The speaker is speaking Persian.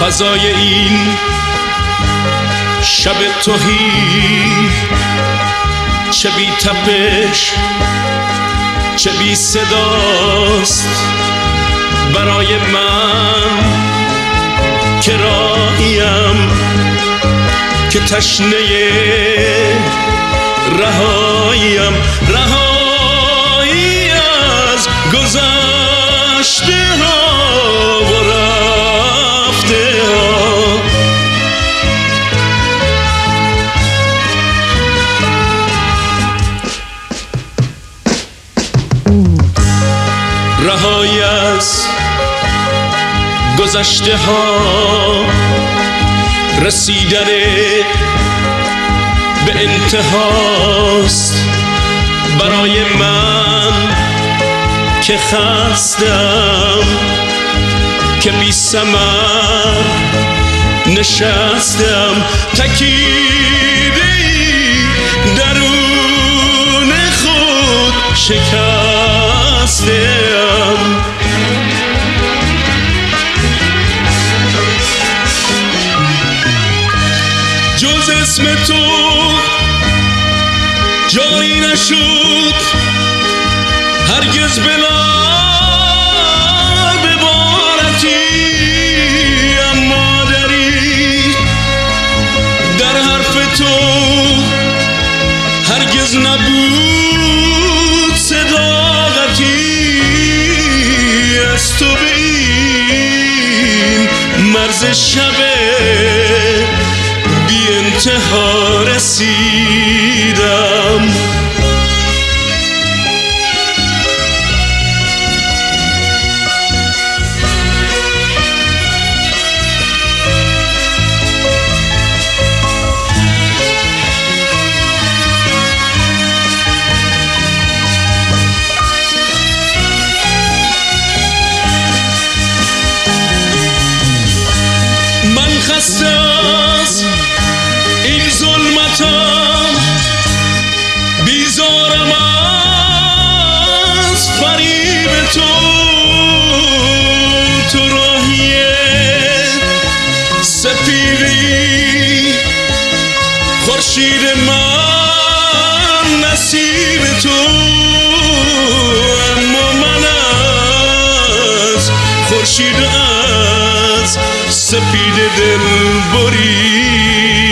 فضای این شب تهی چه بی تپش چه بی صداست برای من که راهیم که تشنه رهاییم، رهایی از گذشته ها و رفته ها. رهایی از گذشته ها، رسیدن به انتهاست برای من که خستم، که بی ثمر نشستم، تکیده‌ای درون خود شکستم. جز اسم تو جایی نشد هرگز بلا ببارتی، اما در حرف تو هرگز نبود صداقتی. از تو به این مرز شب بی انتها رسیدم. من خسته از این ظلمتم، بیزارم از فریب تو. تو راهی سپیدی، خورشید من نصیب تو، اما من از خورشید از سپید دل بریدم.